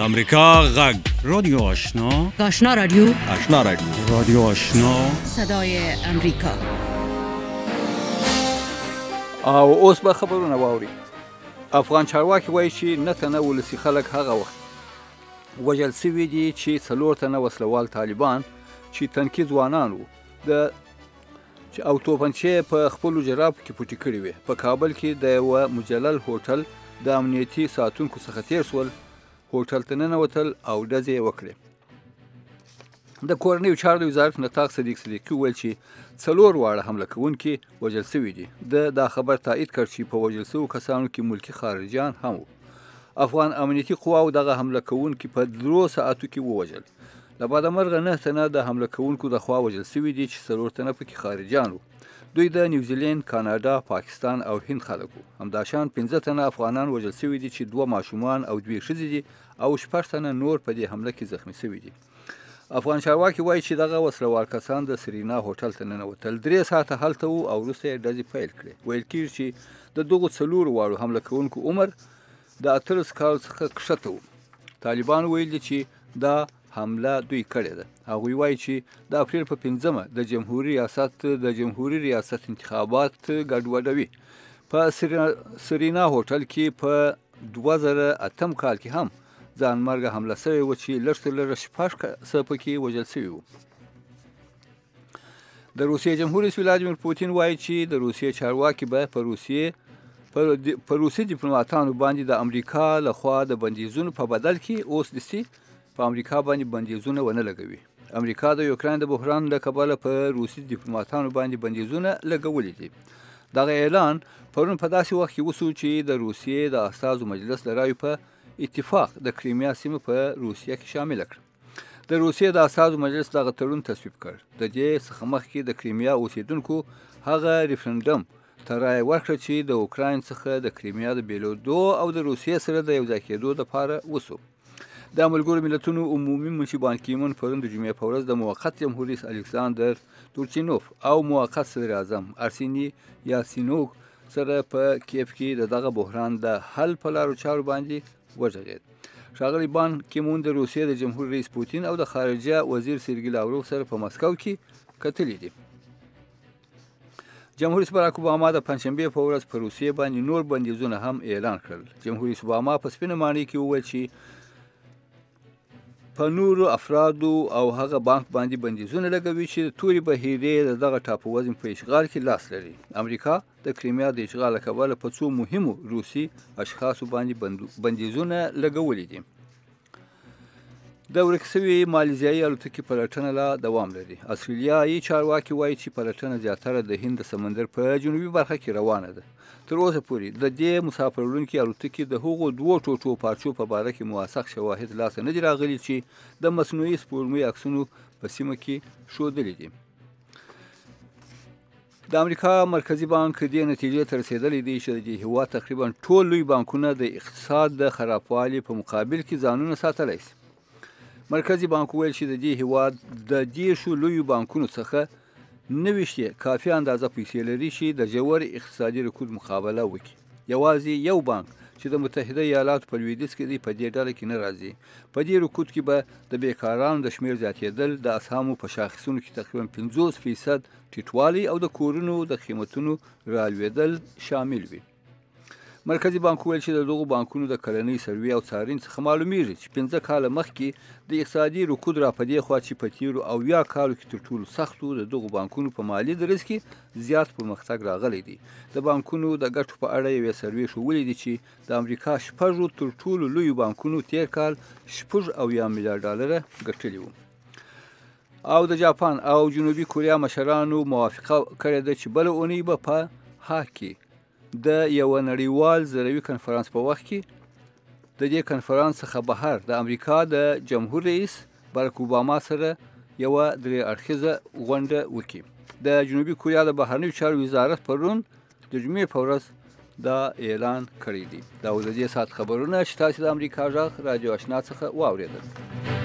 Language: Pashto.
امریکا غږ رادیو آشنا رادیو رادیو آشنا صدای امریکا. او اوس به خبرونه واوري. افغان چارواکي وایي چې نه تنه ولسي خلک هغه وخت وژل سوي دي چې 4 تنه وسلوال طالبان چې تنکي ځوانان وو او توپنچې په خپلو جرابو کې پټې کړې وې. په کابل کې د یوه مجلل هوټل د امنیتي ساتونکو څخه تیر سول، هوټل ته ننوتل او ډزې یې وکړې. د کورنیو چارو وزارت نطاق صدیق صدیقي وویل چې 4 واړه حمله کوونکي وژل سوي دي. دا خبر تایید کړ چې په وژل سوو کسانو کې ملکي خارجیان هم وو. افغان امنیتي قواو دغه حمله کوونکي په 3 ساعتو کې ووژل. له بعده مرغه 9 تنه د حمله کوونکو د خوا وژل سوي دي چې 4 تنه پکې خارجیان وو. دوی د نیوزیلند، کاناډا، پاکستان او هند خلک وو. همداشان 15 تنه افغانان وژل سوي دي چې 2 ماشومان او 2 ښځې دي او 6 تنه نور په دې حمله کې زخمي سوي دي. افغان چارواکي وایي چې دغه وسلوال کسان د سرینا هوټل ته ننوتل، 3 ساعته هلته وو او وروسته یې ډزې پیل کړې. ویل کېږي چې د دغو 4 واړو حمله کوونکو عمر د 18 کالو څخه کښته وو. طالبان ویل دي چې دا حمله دوی کړې ده. هغوی وایي چې د اپریل په 5مه د جمهوریت ریاست انتخابات ګډوډوي. په سرینا هوټل کې په 2008 کال کې هم ځان مرګه حمله سوې وه چې لږ تر لږه 6 کسه پکې وژل سوي وو. د روسیې جمهور رئیس ولادیمیر پوتین وایي چې د روسیې چارواکي به په روسي ډیپلوماتانو باندې د امریکا لخوا د بندیزونو په بدل کې اوس دستي په امریکا باندې بندیزونه ونه لګوي. امریکا د یوکراین د بحران له کبله په روسي ډیپلوماتانو باندې بندیزونه لګولي دي. دغه اعلان پرون په داسې وخت کې وشو چې د روسیې د استازو مجلس له رایو په اتفاق د کریمیا سیمه په روسیه کې شامل کړ. د روسیې د استازو مجلس دغه تړون تصویب کړ. د دې څخه مخکې د کریمیا اوسیدونکو هغه ریفرندم ته رایه ورکړه چې د اوکراین څخه د کریمیا د بیلودو او د روسیې سره د یوځای کېدو لپاره وشو. د ملګرو ملتونو عمومي منشي بان کی مون پرون د جمعې په ورځ د موقت جمهور رئیس الکساندر تورچینوف او موقت صدر اعظم ارسینی یاسینوک سره په کیف کې دغه بحران د حل په لارو چارو باندې وغږېد. ښاغلی بان کی مون د روسیې د جمهور رئیس پوتین او د خارجه وزیر سرګی لاوروف سره په مسکو کې کتلي دي. جمهور رئیس باراک اوباما د پنځشنبې په ورځ په روسیې باندې نور بندیزونه هم اعلان کړل. جمهور رئیس اوباما په سپینه ماڼۍ کې وویل چې په نورو افرادو او هغه بانک باندې بندیزونه لګوي چې د تورې بهیرې د دغه ټاپووزن په اشغال کې لاس لري. امریکا د کریمیا د اشغال له کبله په 2 مهمو روسي اشخاصو باندې بندیزونه لګولي دي. د ورک سوي مالیزیایي الوتکې پلټنه لا دوام لري. استرالیایي چارواکي وایي چې پلټنه زیاتره د هند سمندر په جنوبي برخه کې روانه ده. تر اوسه پورې د دې مسافر وړونکي الوتکې د هغو 2 ټوټو پارچو په باره کې موثق شواهد لاسته نه دي راغلي چې د مصنوعي سپوږمۍ عکسونو په سیمه کې ښودلي دي. د امریکا مرکزي بانک دې نتیجې ته رسېدلی دی چې د هېواد تقریبا ټول لوی بانکونه د اقتصاد د خرابوالي په مقابل کې ځانونه ساتلی شي. مرکزي بانک ویل چې د دې هېواد د 10 لویو بانکونو څخه 90 کافي اندازه پیسې لري چې د ژور اقتصادي رکود مقابله وکړي. یوازې یو بانک چې د متحده ایالاتو په لویدیځ کې دی په دې ډله کې نه راځي. په دې رکود کې به د بیکارانو د شمیر زیاتېدل، د اسهامو په شاخصونو کې تقریبا 50% ټیټوالی او د کورونو د قیمتونو رالوېدل شامل وي. مرکزي بانک ویل چې د دغو بانکونو د کلنۍ سروې او څارنې څخه معلومیږي چې 15 کاله مخکې د اقتصادي رکود را په دې خوا چې په تیرو 70 کالو کې تر ټولو سختو د دغو بانکونو په مالي درز کې زیات پرمختګ راغلی دی. د بانکونو د ګټو په اړه یوې سروې ښوولې دي چې د امریکا 6 تر ټولو لویو بانکونو تیر کال 6.8 میلیارډ ډالره ګټلي وو. او د جاپان او جنوبي کوریا مشرانو موافقه کړې ده چې بله اونۍ به په هاګ کې د یو نړیوال زروي کنفرانس په وخت کې د دې کنفرانس څخه بهر د امریکا د جمهور رئیس باراک اوباما سره یو 3 اړخیزه غونډه وکړي. د جنوبي کوریا د بهرنیو چارو وزارت پرون د جمعې په ورځ دا اعلان کړی دی. دا د دې ساعت خبرونه چې تاسو د امریکا غږ رادیو آشنا څخه واورېدل.